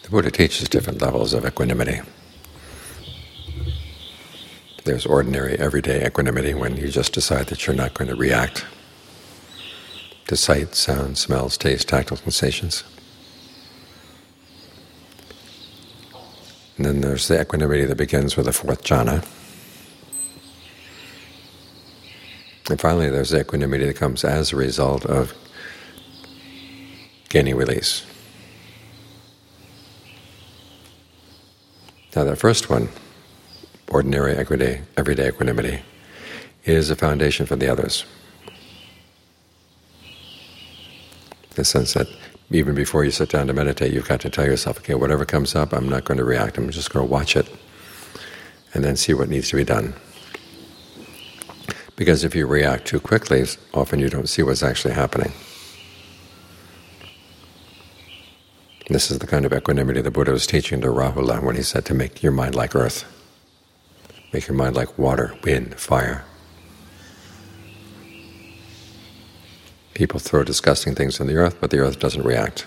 The Buddha teaches different levels of equanimity. There's ordinary, everyday equanimity when you just decide that you're not going to react to sight, sound, smells, taste, tactile sensations. And then there's the equanimity that begins with the fourth jhana. And finally there's the equanimity that comes as a result of gaining release. Now that first one, ordinary, everyday equanimity, is a foundation for the others. In the sense that even before you sit down to meditate, you've got to tell yourself, okay, whatever comes up, I'm not going to react. I'm just going to watch it and then see what needs to be done. Because if you react too quickly, often you don't see what's actually happening. This is the kind of equanimity the Buddha was teaching to Rahula when he said to make your mind like earth. Make your mind like water, wind, fire. People throw disgusting things on the earth, but the earth doesn't react.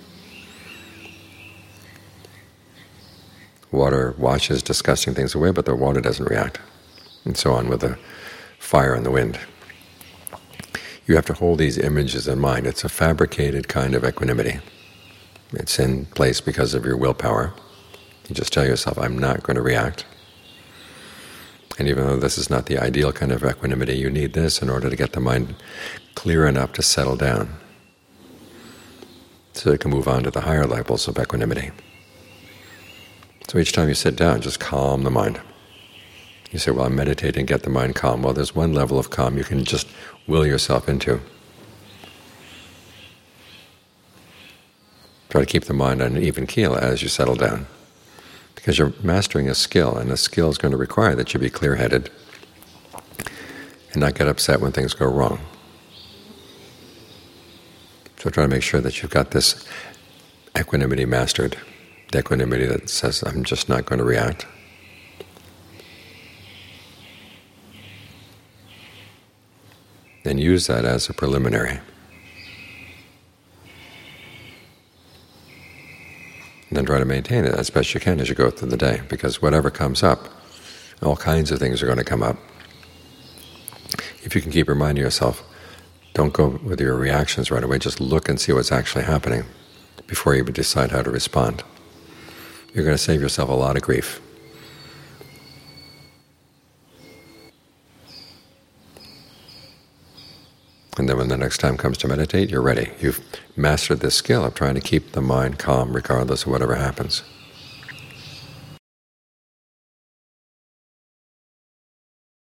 Water washes disgusting things away, but the water doesn't react. And so on with the fire and the wind. You have to hold these images in mind. It's a fabricated kind of equanimity. It's in place because of your willpower. You just tell yourself, I'm not going to react. And even though this is not the ideal kind of equanimity, you need this in order to get the mind clear enough to settle down so it can move on to the higher levels of equanimity. So each time you sit down, just calm the mind. You say, well, I'm meditating, get the mind calm. Well, there's one level of calm you can just will yourself into. Try to keep the mind on an even keel as you settle down, because you're mastering a skill, and a skill is going to require that you be clear-headed and not get upset when things go wrong. So try to make sure that you've got this equanimity mastered, the equanimity that says, I'm just not going to react. And use that as a preliminary. And then try to maintain it as best you can as you go through the day, because whatever comes up, all kinds of things are going to come up. If you can keep reminding yourself, don't go with your reactions right away, just look and see what's actually happening before you decide how to respond. You're going to save yourself a lot of grief. And then when the next time comes to meditate, you're ready. You've mastered this skill of trying to keep the mind calm regardless of whatever happens.